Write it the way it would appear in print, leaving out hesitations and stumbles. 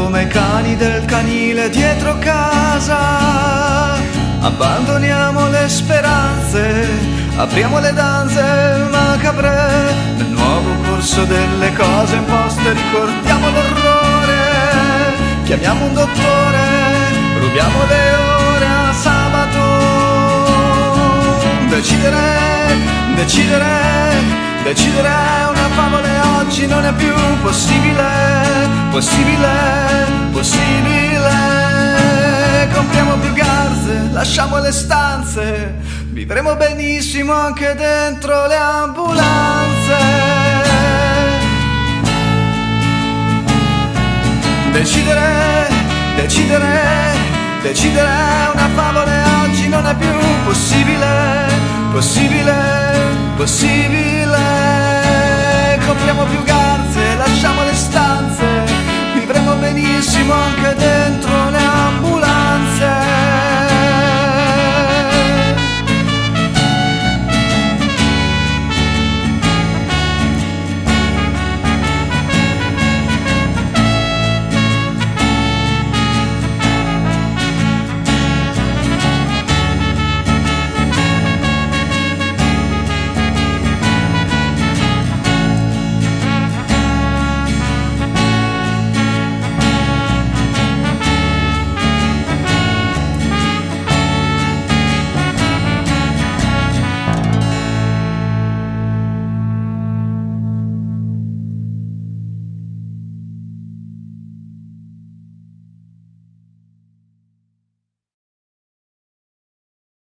come i cani del canile dietro casa. Abbandoniamo le speranze, apriamo le danze macabre. Nel nuovo corso delle cose imposte ricordiamo l'orrore. Chiamiamo un dottore, rubiamo le ore a sabato. Decidere è una favola e oggi non è più possibile. Compriamo più garze, lasciamo le stanze, vivremo benissimo anche dentro le ambulanze. Decidere è una favola e oggi non è più possibile.